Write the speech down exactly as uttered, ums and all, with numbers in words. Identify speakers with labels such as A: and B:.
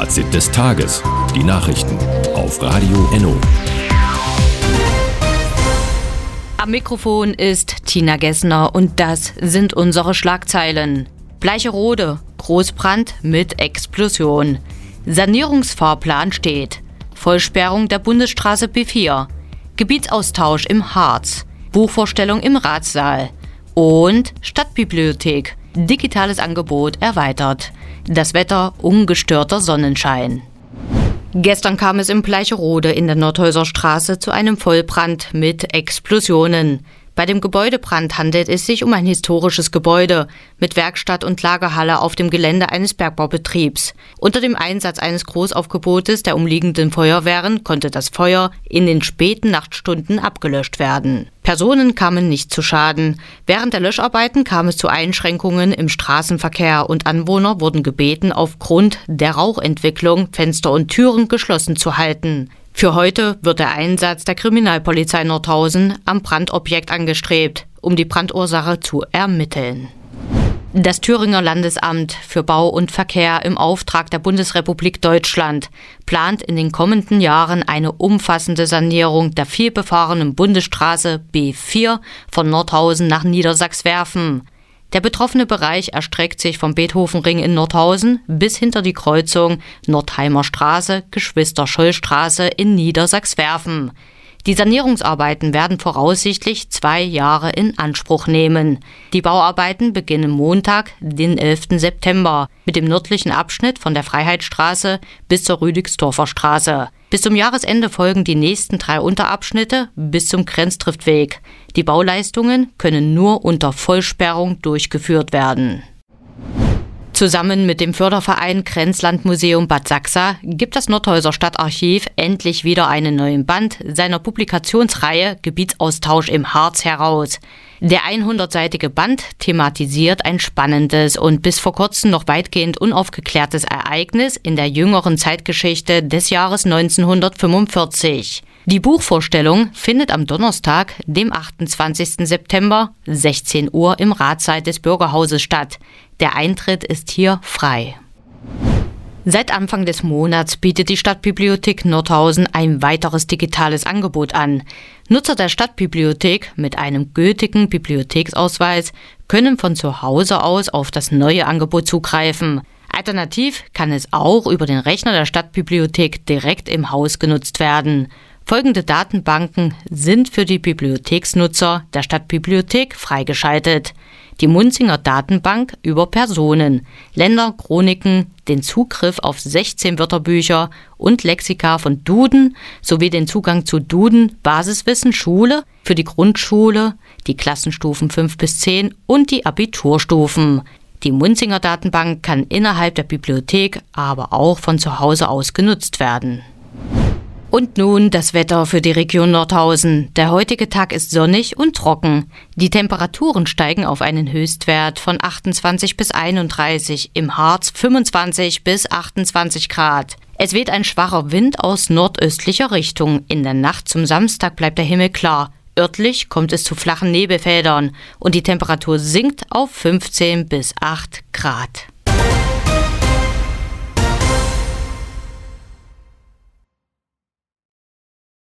A: Fazit des Tages. Die Nachrichten auf Radio Enno.
B: Am Mikrofon ist Tina Gessner und das sind unsere Schlagzeilen. Bleicherode, Großbrand mit Explosion. Sanierungsfahrplan steht. Vollsperrung der Bundesstraße B vier. Gebietsaustausch im Harz. Buchvorstellung im Ratssaal. Und Stadtbibliothek. Digitales Angebot erweitert. Das Wetter ungestörter Sonnenschein. Gestern kam es in Bleicherode in der Nordhäuser Straße zu einem Vollbrand mit Explosionen. Bei dem Gebäudebrand handelt es sich um ein historisches Gebäude mit Werkstatt und Lagerhalle auf dem Gelände eines Bergbaubetriebs. Unter dem Einsatz eines Großaufgebotes der umliegenden Feuerwehren konnte das Feuer in den späten Nachtstunden abgelöscht werden. Personen kamen nicht zu Schaden. Während der Löscharbeiten kam es zu Einschränkungen im Straßenverkehr und Anwohner wurden gebeten, aufgrund der Rauchentwicklung Fenster und Türen geschlossen zu halten. Für heute wird der Einsatz der Kriminalpolizei Nordhausen am Brandobjekt angestrebt, um die Brandursache zu ermitteln. Das Thüringer Landesamt für Bau und Verkehr im Auftrag der Bundesrepublik Deutschland plant in den kommenden Jahren eine umfassende Sanierung der vielbefahrenen Bundesstraße B vier von Nordhausen nach Niedersachswerfen. Der betroffene Bereich erstreckt sich vom Beethovenring in Nordhausen bis hinter die Kreuzung Nordheimer Straße, Geschwister-Scholl-Straße in Niedersachswerfen. Die Sanierungsarbeiten werden voraussichtlich zwei Jahre in Anspruch nehmen. Die Bauarbeiten beginnen Montag, den elften September, mit dem nördlichen Abschnitt von der Freiheitsstraße bis zur Rüdigsdorfer Straße. Bis zum Jahresende folgen die nächsten drei Unterabschnitte bis zum Grenztriftweg. Die Bauleistungen können nur unter Vollsperrung durchgeführt werden. Zusammen mit dem Förderverein Grenzlandmuseum Bad Sachsa gibt das Nordhäuser Stadtarchiv endlich wieder einen neuen Band seiner Publikationsreihe Gebietsaustausch im Harz heraus. Der hundertseitige Band thematisiert ein spannendes und bis vor kurzem noch weitgehend unaufgeklärtes Ereignis in der jüngeren Zeitgeschichte des Jahres neunzehnhundertfünfundvierzig. Die Buchvorstellung findet am Donnerstag, dem achtundzwanzigsten September, sechzehn Uhr im Ratssaal des Bürgerhauses statt. Der Eintritt ist hier frei. Seit Anfang des Monats bietet die Stadtbibliothek Nordhausen ein weiteres digitales Angebot an. Nutzer der Stadtbibliothek mit einem gültigen Bibliotheksausweis können von zu Hause aus auf das neue Angebot zugreifen. Alternativ kann es auch über den Rechner der Stadtbibliothek direkt im Haus genutzt werden. Folgende Datenbanken sind für die Bibliotheksnutzer der Stadtbibliothek freigeschaltet. Die Munzinger Datenbank über Personen, Länder, Chroniken, den Zugriff auf sechzehn Wörterbücher und Lexika von Duden sowie den Zugang zu Duden Basiswissen Schule für die Grundschule, die Klassenstufen fünf bis zehn und die Abiturstufen. Die Munzinger Datenbank kann innerhalb der Bibliothek, aber auch von zu Hause aus genutzt werden. Und nun das Wetter für die Region Nordhausen. Der heutige Tag ist sonnig und trocken. Die Temperaturen steigen auf einen Höchstwert von achtundzwanzig bis einunddreißig, im Harz fünfundzwanzig bis achtundzwanzig Grad. Es weht ein schwacher Wind aus nordöstlicher Richtung. In der Nacht zum Samstag bleibt der Himmel klar. Örtlich kommt es zu flachen Nebelfeldern und die Temperatur sinkt auf fünfzehn bis acht Grad.